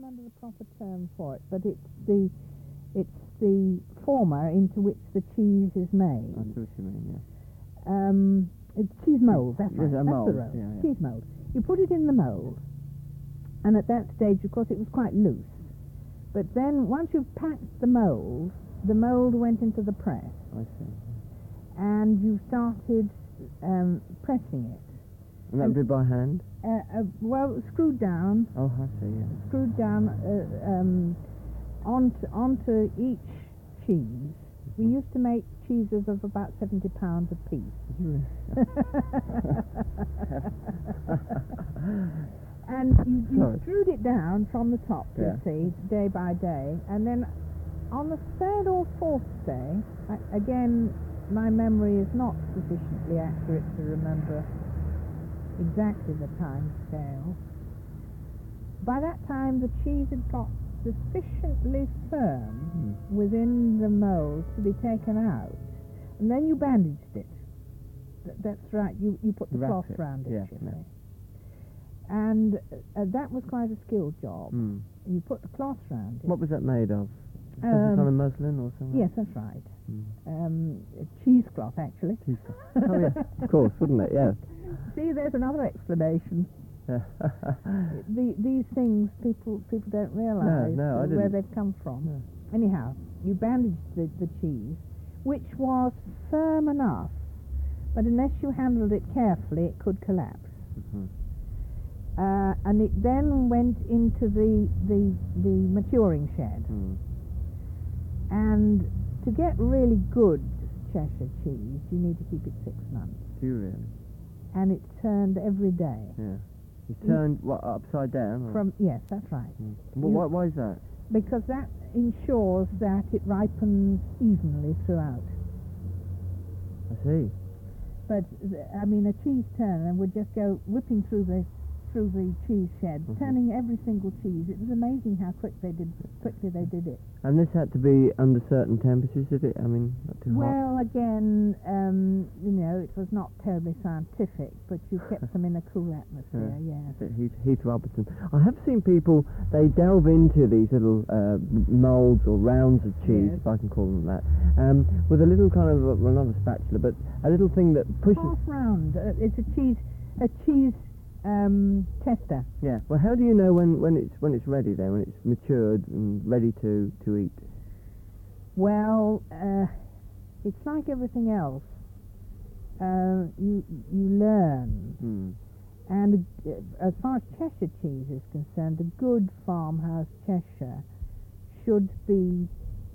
remember the proper term for it, but it's the former into which the cheese is made. I see what you mean, yeah. It's cheese mould, that's right. There's a That's mould, the road. yeah. Cheese mould. You put it in the mould, and at that stage, of course, it was quite loose. But then, once you've packed the mould went into the press, I see. and you started pressing it. And that would be by hand? Well, screwed down. Oh, I see, yeah. Screwed down onto each cheese. We used to make cheeses of about 70 pounds a piece. And you screwed it down from the top, you see, day by day. And then on the third or fourth day, again, my memory is not sufficiently accurate to remember exactly the time scale. By that time, the cheese had got sufficiently firm within the mould to be taken out, and then you bandaged it. That's right, you put the cloth around it, you see. And that was quite a skilled job. You put the cloth around it. What was that made of? Some kind of muslin or something? Yes, that's right. Cheesecloth, actually. Cheesecloth. Oh, yeah, of course, wouldn't it? Yeah. See, there's another explanation. These things people don't realise where they've come from. No. Anyhow, you bandaged the cheese, which was firm enough, but unless you handled it carefully, it could collapse. And it then went into the maturing shed. And to get really good Cheshire cheese, you need to keep it 6 months. Do you really? And it's turned every day. Yeah. It's turned upside down? Or? Yes, that's right. Why is that? Because that ensures that it ripens evenly throughout. I see. But a cheese turner would just go whipping through the cheese shed, turning every single cheese. It was amazing how quickly they did it. And this had to be under certain temperatures, did it? I mean, not too hot? Well, again, it was not terribly scientific, but you kept them in a cool atmosphere, yes. Heath Robertson. I have seen people, they delve into these little moulds or rounds of cheese, if I can call them that, with a little kind of, not a spatula, but a little thing that pushes... Half round. It's a cheese tester. Yeah. Well, how do you know when it's ready then, when it's matured and ready to eat? Well, it's like everything else. You learn. And as far as Cheshire cheese is concerned, a good farmhouse Cheshire should be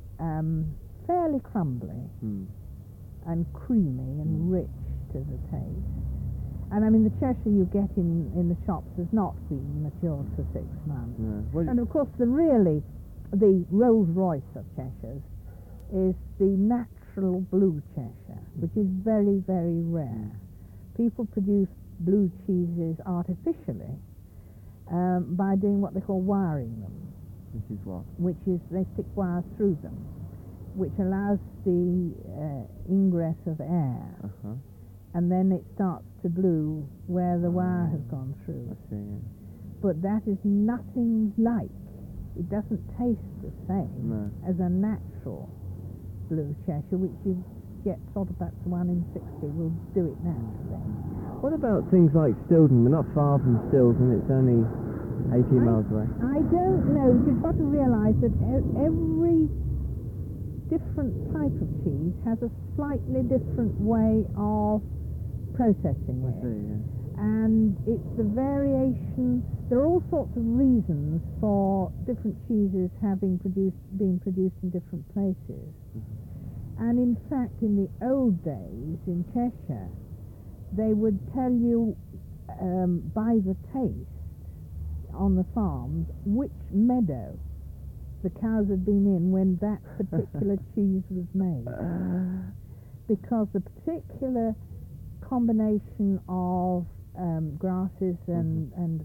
fairly crumbly and creamy and rich to the taste. And the Cheshire you get in the shops has not been matured for 6 months. No. And of course, the Rolls Royce of Cheshires is the natural blue Cheshire, which is very, very rare. People produce blue cheeses artificially by doing what they call wiring them. Which is what? Which is they stick wires through them, which allows the ingress of air. And then it starts to blue where the wire has gone through. I see, yeah. But that is nothing like, it doesn't taste the same as a natural blue Cheshire, which you get sort of that's 1 in 60 will do it naturally. What about things like Stilton? We're not far from Stilton, it's only 18 miles away. I don't know, you've got to realise that every different type of cheese has a slightly different way of processing it. I see, yeah. And it's the variation. There are all sorts of reasons for different cheeses being produced in different places. And in fact, in the old days in Cheshire, they would tell you by the taste on the farms which meadow the cows had been in when that particular cheese was made, because the particular combination of grasses and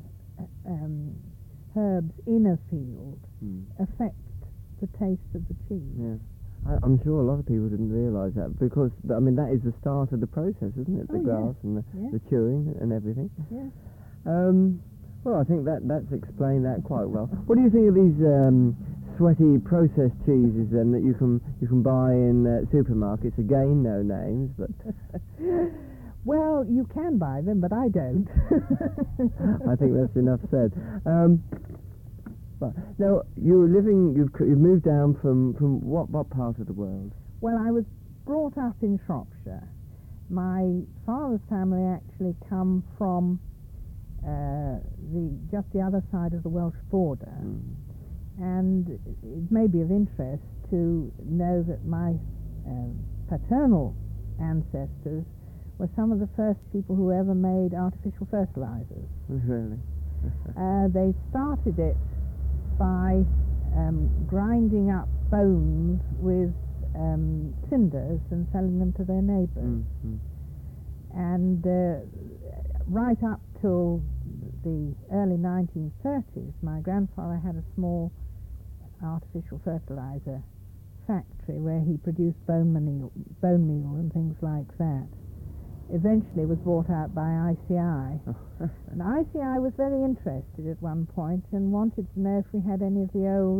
herbs in a field affect the taste of the cheese. Yeah. I'm sure a lot of people didn't realise that, because that is the start of the process, isn't it? The grass and the chewing and everything. Yeah. Well, I think that's explained that quite well. What do you think of these sweaty processed cheeses then that you can buy in supermarkets? Again, no names, but well, you can buy them, but I don't. I think that's enough said. But now you've moved down from what part of the world? Well, I was brought up in Shropshire. My father's family actually come from just the other side of the Welsh border, and it may be of interest to know that my paternal ancestors were some of the first people who ever made artificial fertilizers. Really? They started it by grinding up bones with cinders and selling them to their neighbours. And right up till the early 1930s, my grandfather had a small artificial fertilizer factory where he produced bone meal and things like that. Eventually was bought out by ICI. And ICI was very interested at one point and wanted to know if we had any of the old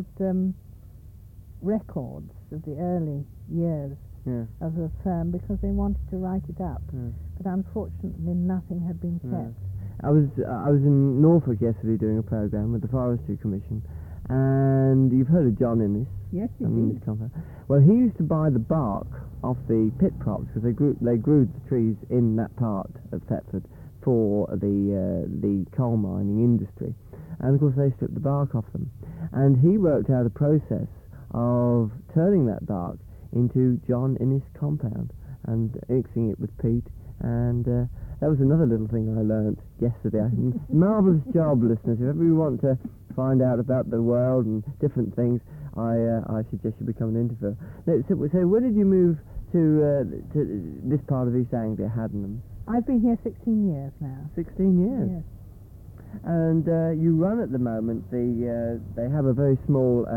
records of the early years of the firm, because they wanted to write it up. But unfortunately nothing had been kept. I was in Norfolk yesterday doing a programme with the Forestry Commission, and you've heard of John Innes? Yes, indeed. Well, he used to buy the bark off the pit props, because they grew the trees in that part of Thetford for the coal mining industry, and of course they stripped the bark off them, and he worked out a process of turning that bark into John Innes compound and mixing it with peat, and that was another little thing I learnt yesterday. Marvellous job, listeners. If ever you want to find out about the world and different things, I suggest you become an interviewer. So when did you move to this part of East Anglia, Haddenham? I've been here 16 years now. 16 years? Yes. And you run at the moment, they have a very small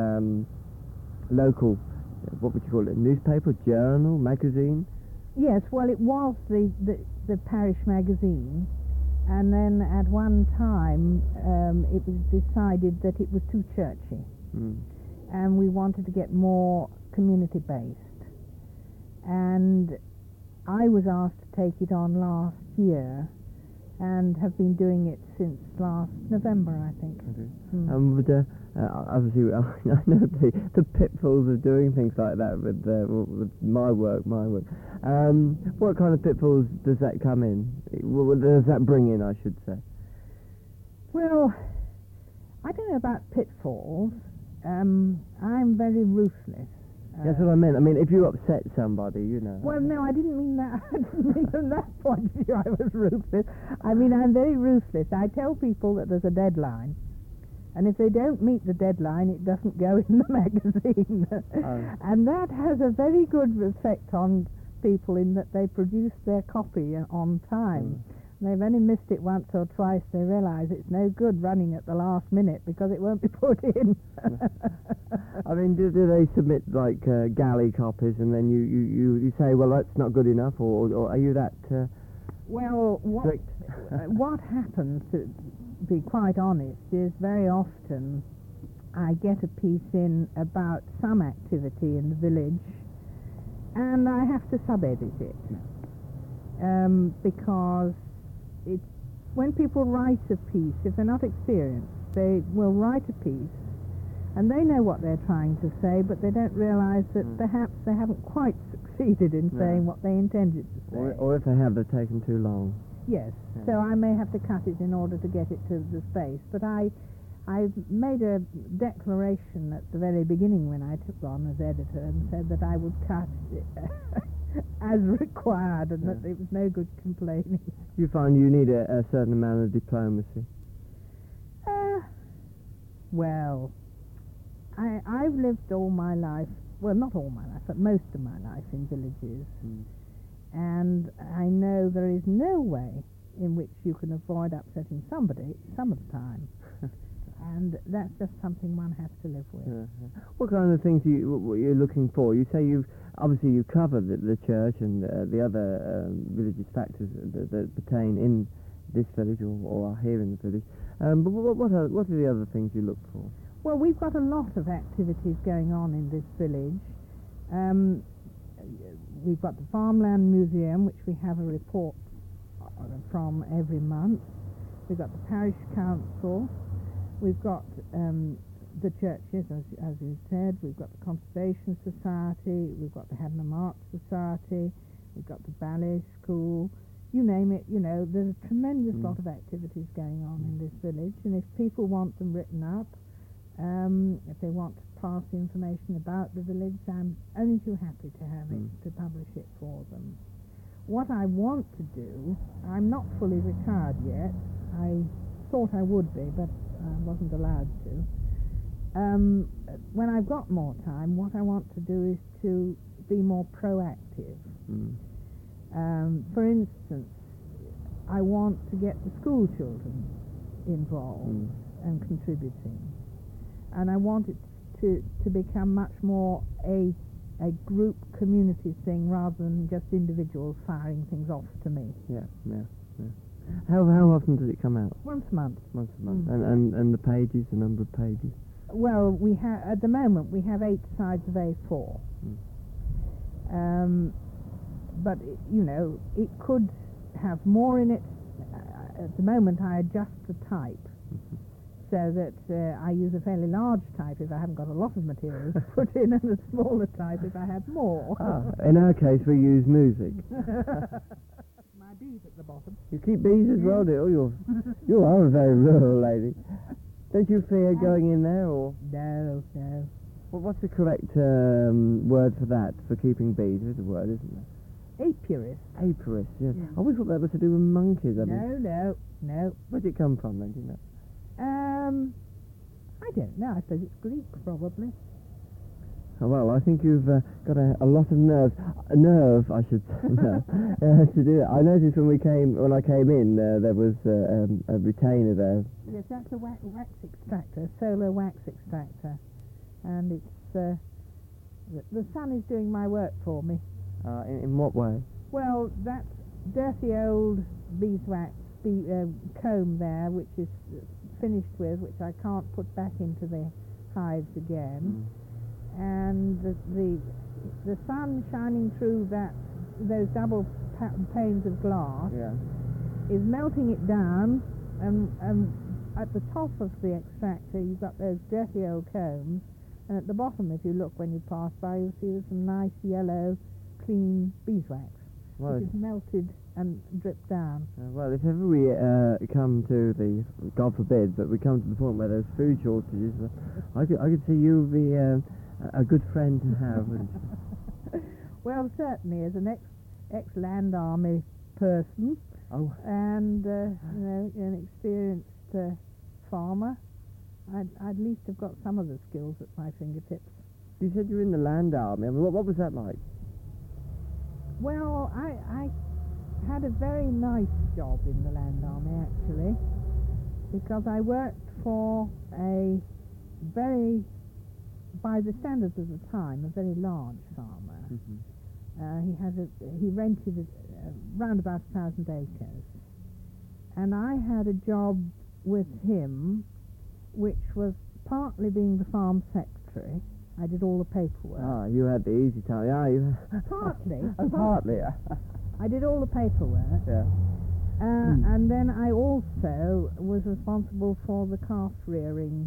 local, what would you call it, newspaper, journal, magazine? Yes, well, it was the parish magazine, and then at one time it was decided that it was too churchy, and we wanted to get more community-based. And I was asked to take it on last year, and have been doing it since last November, I think. Obviously, I know the pitfalls of doing things like that with my work. What kind of pitfalls does that come in? What does that bring in, I should say? Well, I don't know about pitfalls. I'm very ruthless. That's what I meant. I mean, if you upset somebody, you know. Well, no, I didn't mean that. I didn't mean from that point of view I was ruthless. I mean, I'm very ruthless. I tell people that there's a deadline, and if they don't meet the deadline, it doesn't go in the magazine. And that has a very good effect on people in that they produce their copy on time. They've only missed it once or twice. They realise it's no good running at the last minute because it won't be put in. I mean, do they submit like galley copies, and then you say, well, that's not good enough, or are you that well, strict? What happens, to be quite honest, is very often I get a piece in about some activity in the village, and I have to sub-edit it because when people write a piece, if they're not experienced, they will write a piece and they know what they're trying to say, but they don't realise that perhaps they haven't quite succeeded in saying what they intended to say. Or if they have, they've taken too long. Yes, so I may have to cut it in order to get it to the space, but I made a declaration at the very beginning when I took on as editor and said that I would cut it as required, and that it was no good complaining. You find you need a certain amount of diplomacy? Well, I've lived all my life, well, not all my life, but most of my life in villages, and I know there is no way in which you can avoid upsetting somebody some of the time. And that's just something one has to live with. What kind of things you're looking for? You say you cover the church and the other religious factors that pertain in this village or are here in the village. But what are the other things you look for? Well, we've got a lot of activities going on in this village. We've got the Farmland Museum, which we have a report from every month. We've got the Parish Council. We've got the churches, as you said. We've got the Conservation Society. We've got the Hadnam Arts Society. We've got the ballet school. You name it, there's a tremendous lot of activities going on in this village. And if people want them written up, if they want to pass the information about the village, I'm only too happy to have it, to publish it for them. What I want to do, I'm not fully retired yet. I thought I would be, but I wasn't allowed to. When I've got more time, what I want to do is to be more proactive. For instance, I want to get the school children involved and contributing. And I want it to become much more a group community thing rather than just individuals firing things off to me. Yeah. How often does it come out? Once a month. Once a month. And the pages, the number of pages? Well, we have at the moment we have 8 sides of A4. But it could have more in it. At the moment, I adjust the type so that I use a fairly large type if I haven't got a lot of material to put in, and a smaller type if I have more. In our case, we use music. My bees at the bottom. You keep bees as well, do you? You are a very rural lady. Don't you fear going in there, or? No. Well, what's the correct word for that, for keeping bees? There's a word, isn't there? Apiarist. Apiarist, yes. I always thought that was to do with monkeys. No. Where did it come from, then, do you know? I don't know. I suppose it's Greek, probably. Oh, well, I think you've got a lot of nerve, I should say, to do it. I noticed when I came in, there was a retainer there. Yes, that's a wax extractor, solar wax extractor, and it's the sun is doing my work for me. In what way? Well, that dirty old beeswax comb there, which is finished with, which I can't put back into the hives again, and the sun shining through those double panes of glass is melting it down, and at the top of the extractor you've got those dirty old combs, and at the bottom, if you look when you pass by, you'll see there's some nice yellow clean beeswax, which is melted and dripped down. Well, if ever we come to the, God forbid, but we come to the point where there's food shortages, I could see you be a good friend to have, wouldn't you? Well, certainly, as an ex-Land Army person, and an experienced farmer, I'd at least have got some of the skills at my fingertips. You said you were in the Land Army. I mean, what was that like? Well, I had a very nice job in the Land Army, actually, because I worked for a very, by the standards of the time, a very large farmer. He rented round about 1,000 acres, and I had a job with him, which was partly being the farm secretary. I did all the paperwork. You had the easy time. You partly. Partly. I did all the paperwork. Yeah. And then I also was responsible for the calf rearing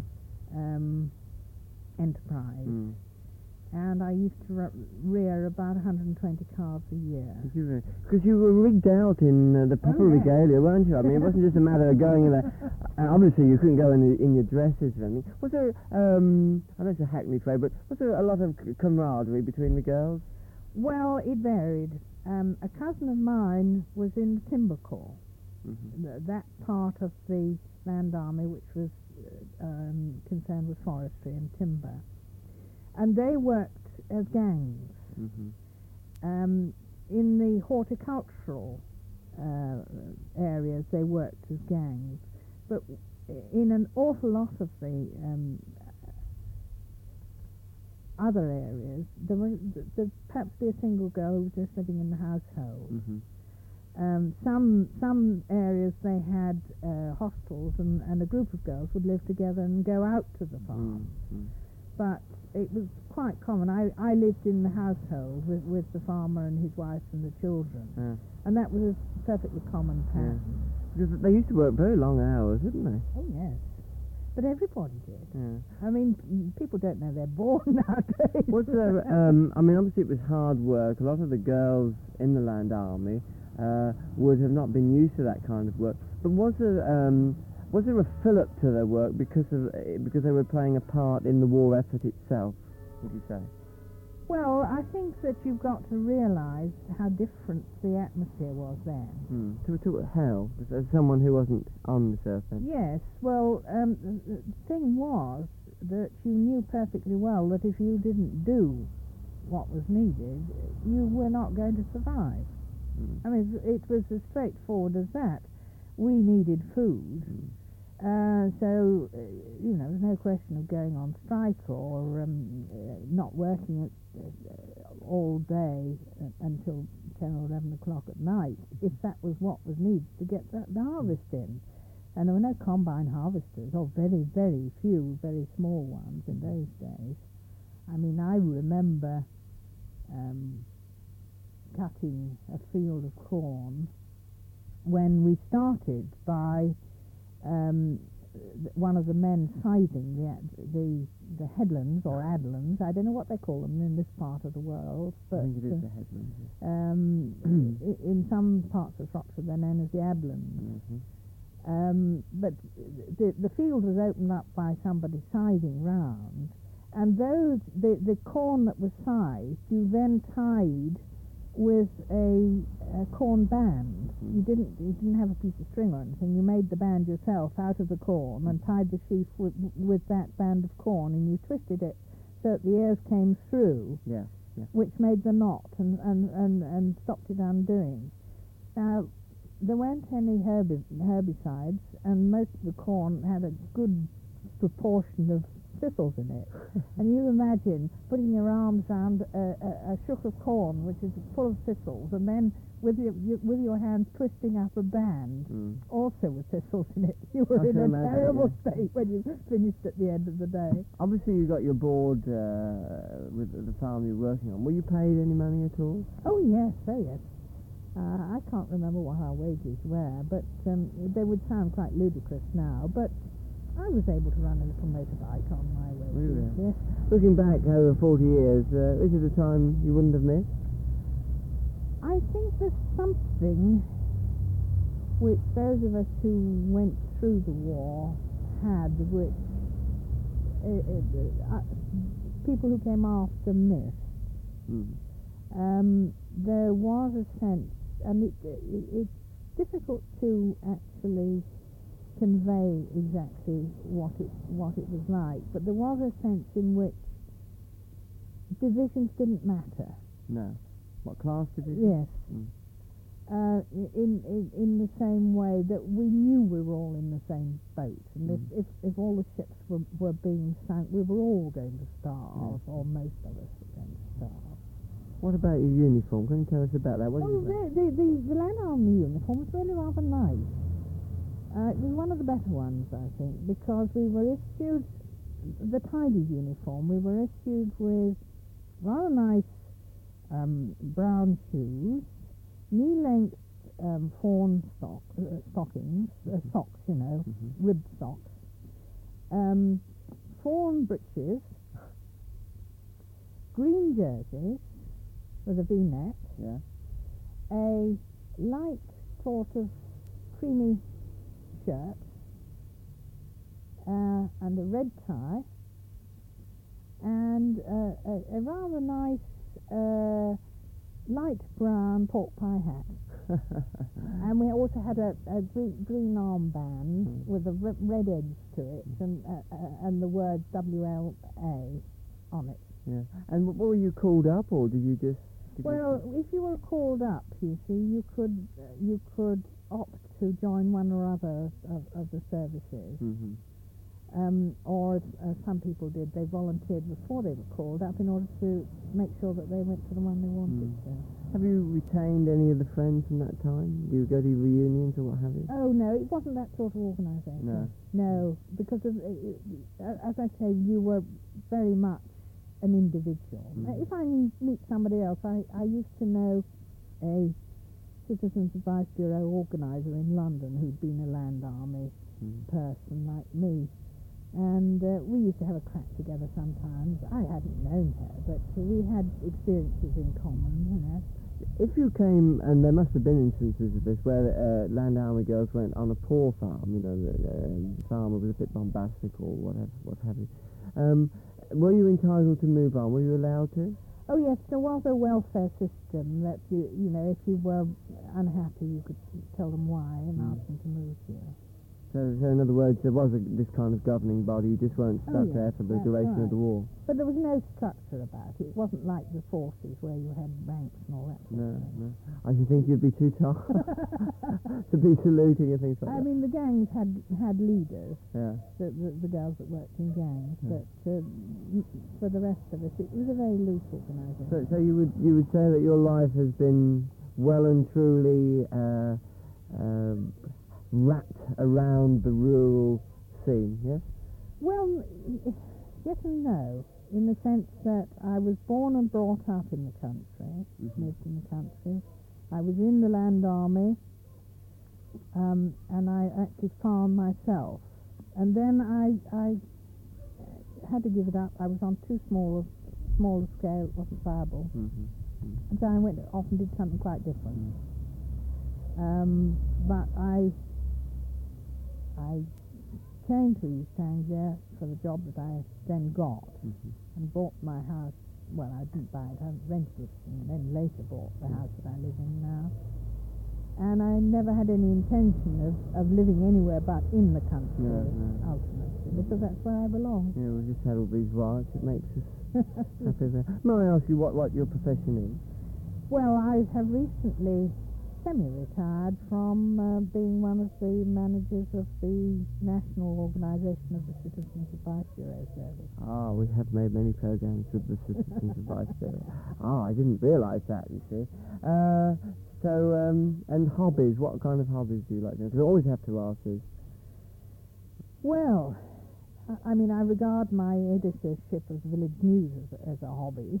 enterprise. And I used to rear about 120 calves a year. Because you were rigged out in the proper regalia, weren't you? I mean, it wasn't just a matter of going in there. Obviously, you couldn't go in your dresses or anything. Was there, I know it's a hackney phrase, but was there a lot of camaraderie between the girls? Well, it varied. A cousin of mine was in the Timber Corps, that part of the Land Army which was concerned with forestry and timber. And they worked as gangs. In the horticultural areas, they worked as gangs. But in an awful lot of the other areas, there'd perhaps be a single girl who was just living in the household. Some areas they had hostels, and a group of girls would live together and go out to the farm. But it was quite common. I lived in the household with the farmer and his wife and the children, and that was a perfectly common pattern. Because they used to work very long hours, didn't they? Oh yes, but everybody did. I mean, people don't know they're born nowadays. Was there? I mean, obviously it was hard work. A lot of the girls in the Land Army would have not been used to that kind of work. But was there a fillip to their work because they were playing a part in the war effort itself? Would you say? Well, I think that you've got to realise how different the atmosphere was then. To hell, as someone who wasn't on the surface. Yes, well, the thing was that you knew perfectly well that if you didn't do what was needed, you were not going to survive. I mean, it was as straightforward as that. We needed food. So, there's no question of going on strike or not working all day until 10 or 11 o'clock at night, if that was what was needed to get the harvest in. And there were no combine harvesters, or very, very few, very small ones in those days. I mean, I remember cutting a field of corn when we started by one of the men scything the headlands or adlands. I don't know what they call them in this part of the world, but I think it is the headlands. In some parts of Shropshire they're known as the adlands. But the field was opened up by somebody scything round, and the corn that was scythed you then tied with a corn band. You didn't have a piece of string or anything. You made the band yourself out of the corn and tied the sheaf with that band of corn, and you twisted it so that the ears came through, which made the knot and stopped it undoing. Now, there weren't any herbicides, and most of the corn had a good proportion of thistles in it. And you imagine putting your arms around a shook of corn which is full of thistles, and then with your hands twisting up a band also with thistles in it. You were in a terrible state when you finished at the end of the day. Obviously you got your board with the farm you're working on. Were you paid any money at all? Oh yes, I can't remember what our wages were, but they would sound quite ludicrous now, but I was able to run a little motorbike on my way. Really? Yes. Looking back over 40 years, is it a time you wouldn't have missed? I think there's something which those of us who went through the war had, which people who came after missed. There was a sense, and it's difficult to actually convey exactly what it was like, but there was a sense in which divisions didn't matter. No. What class division? Yes. In the same way that we knew we were all in the same boat, and if all the ships were being sunk, we were all going to starve, or most of us were going to starve. What about your uniform? Can you tell us about that? The Land Army uniform was really rather nice. It was one of the better ones, I think, because we were issued the tidy uniform. We were issued with rather nice brown shoes, knee-length fawn stockings, socks, ribbed socks, fawn breeches, green jerseys with a V-neck, a light sort of creamy shirt, and a red tie, and a rather nice light brown pork pie hat. And we also had a green armband with a red edge to it, and the word WLA on it. Yeah. And what were you called up, or did you just? If you were called up, you see, you could opt to join one or other of the services. or some people did, they volunteered before they were called up in order to make sure that they went to the one they wanted to. Have you retained any of the friends from that time? Do you go to reunions or what have you? Oh, no, it wasn't that sort of organisation. No. No, because of, as I say, you were very much an individual. If I meet somebody else, I used to know a Citizens Advice Bureau organiser in London who'd been a Land Army person like me. And we used to have a crack together sometimes. I hadn't known her, but we had experiences in common, you know. If you came, and there must have been instances of this, where Land Army girls went on a poor farm, you know, the farmer was a bit bombastic or whatever, what have you. Were you entitled to move on? Were you allowed to? Oh yes, there was a welfare system that you know, if you were unhappy, you could tell them why and ask them to move you. So in other words, there was this kind of governing body. You just weren't stuck there for the duration of the war. But there was no structure about it. It wasn't like the forces where you had ranks and all that. No. I should think you'd be too tough to be saluting and things like that. I mean, the gangs had leaders. Yeah. The girls that worked in gangs, but for the rest of us, it was a very loose organisation. So you would say that your life has been well and truly wrapped around the rural scene, yes? Well, yes and no, in the sense that I was born and brought up in the country, lived in the country. I was in the Land Army, and I actually farmed myself. And then I had to give it up. I was on too smaller scale, it wasn't viable. And so I went off and did something quite different. But I came to East Anglia for the job that I then got and bought my house. Well, I didn't buy it, I rented it and then later bought the house that I live in now. And I never had any intention of living anywhere but in the country, ultimately, because that's where I belong. Yeah, we just had all these rights, it makes us happy there. May I ask you what your profession is? Well, I have recently semi-retired from being one of the managers of the national organisation of the Citizens Advice Bureau Service. We have made many programs with the Citizens Advice Bureau. I didn't realise that, you see. And hobbies, what kind of hobbies do you like? Because I always have to ask this. Well, I mean, I regard my editorship of Village News as a hobby.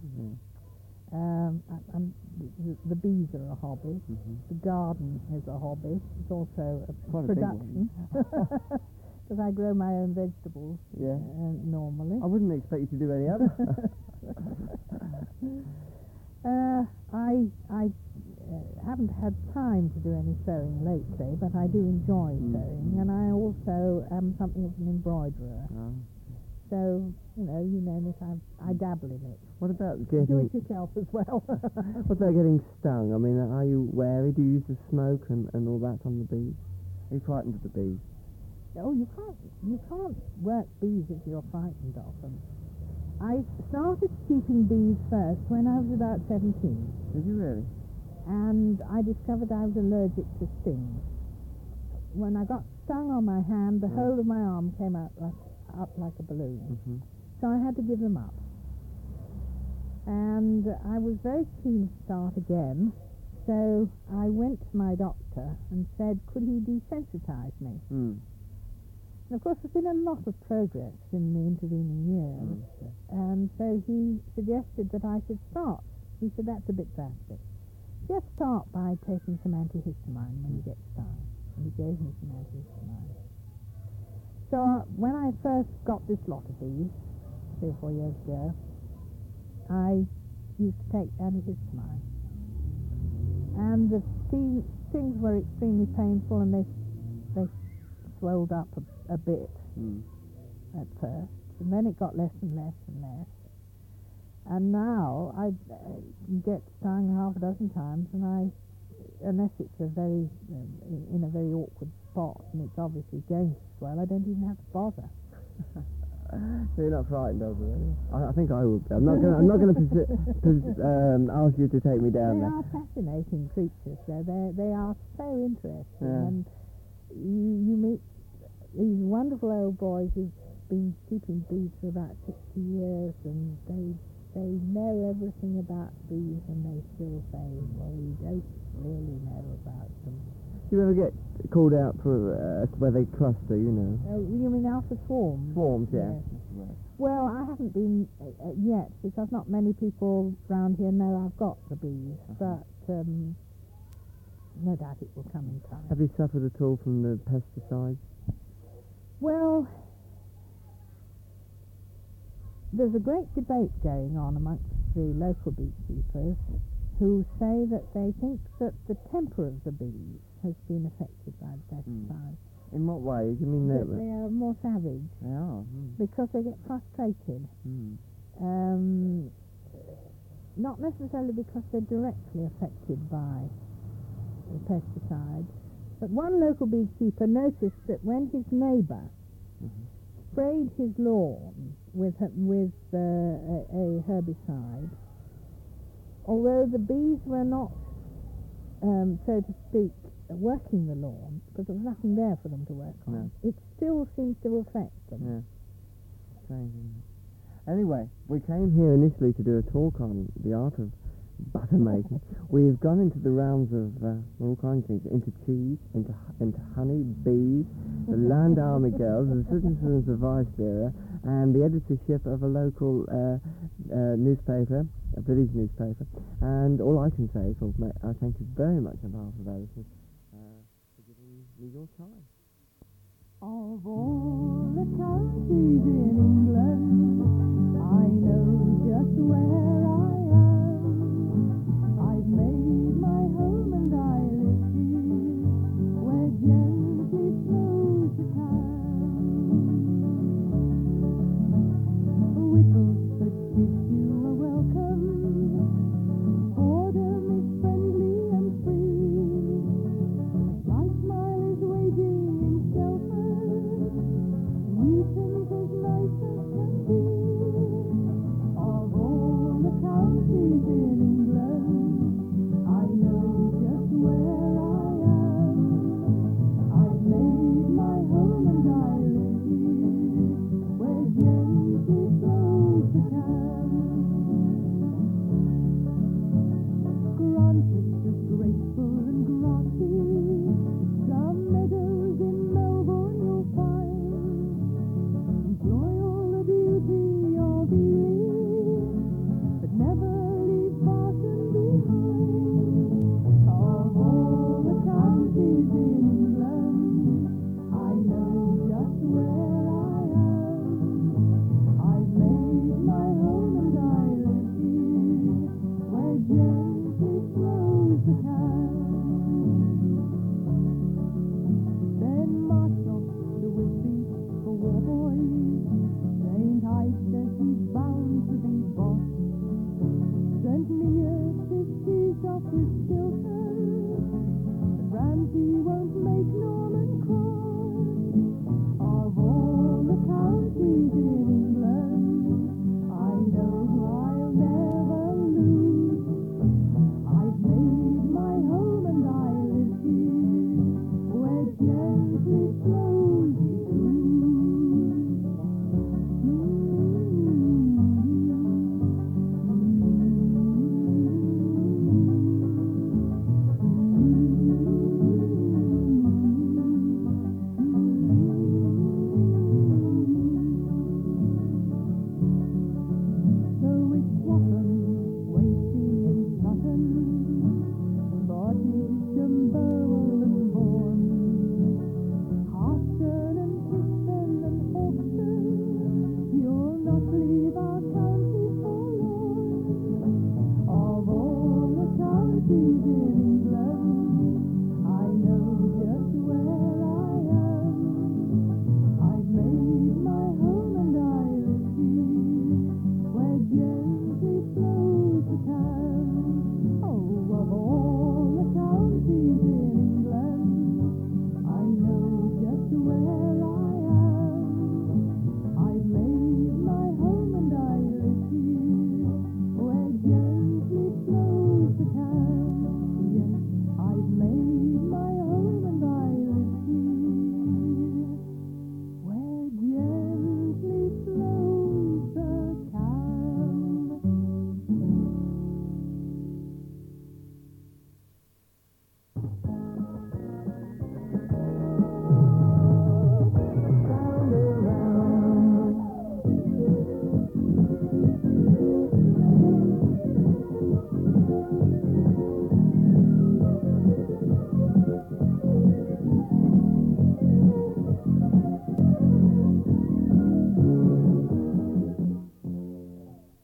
The bees are a hobby. The garden is a hobby. It's also a production. Because I grow my own vegetables normally. I wouldn't expect you to do any other. I haven't had time to do any sewing lately, but I do enjoy sewing, and I also am something of an embroiderer. So, you know me, I dabble in it. What about getting... Do it yourself as well. What about getting stung? I mean, are you wary? Do you use the smoke and all that on the bees? Are you frightened of the bees? Oh, you can't work bees if you're frightened of them. I started keeping bees first when I was about 17. Did you really? And I discovered I was allergic to stings. When I got stung on my hand, the whole of my arm came out up like a balloon. So I had to give them up. And I was very keen to start again, so I went to my doctor and said, could he desensitize me? And of course there's been a lot of progress in the intervening years, and so he suggested that I should start. He said, that's a bit drastic. Just start by taking some antihistamine when you get stung. And he gave me some antihistamine. So when I first got this lot of these, 3 or 4 years ago, I used to take antihistamine. And the stings were extremely painful, and they swelled up a bit at first, and then it got less and less and less. And now I get stung half a dozen times, and unless it's in a very awkward spot and it's obviously going to swell, I don't even have to bother. So you're not frightened of it? I think I would be. I'm not going to ask you to take me down there. They are fascinating creatures. They are so interesting, and you meet these wonderful old boys who've been keeping bees for about 60 years, and they know everything about bees, and they still say, well, we don't really know about them. Do you ever get called out for where they cluster, you know? You mean alpha swarms? Swarms, yeah. Yes. Well, I haven't been yet, because not many people around here know I've got the bees, but no doubt it will come in time. Have you suffered at all from the pesticides? Well, there's a great debate going on amongst the local beekeepers who say that they think that the temper of the bees has been affected by the pesticides. In what way? Do you mean that they are more savage? They are. Because they get frustrated. Not necessarily because they're directly affected by the pesticides, but one local beekeeper noticed that when his neighbour sprayed his lawn with a herbicide, although the bees were not, so to speak, working the lawn, because there was nothing there for them to work on, it still seems to affect them. Yeah. Strange, isn't it? Anyway, we came here initially to do a talk on the art of butter making. We've gone into the realms of all kinds of things, into cheese, into honey, bees, the land army girls, the citizens of Weissbeere, and the editorship of a local newspaper, a village newspaper. And all I can say is, I thank you very much on behalf of Editors for giving me your time. Of all the counties in England,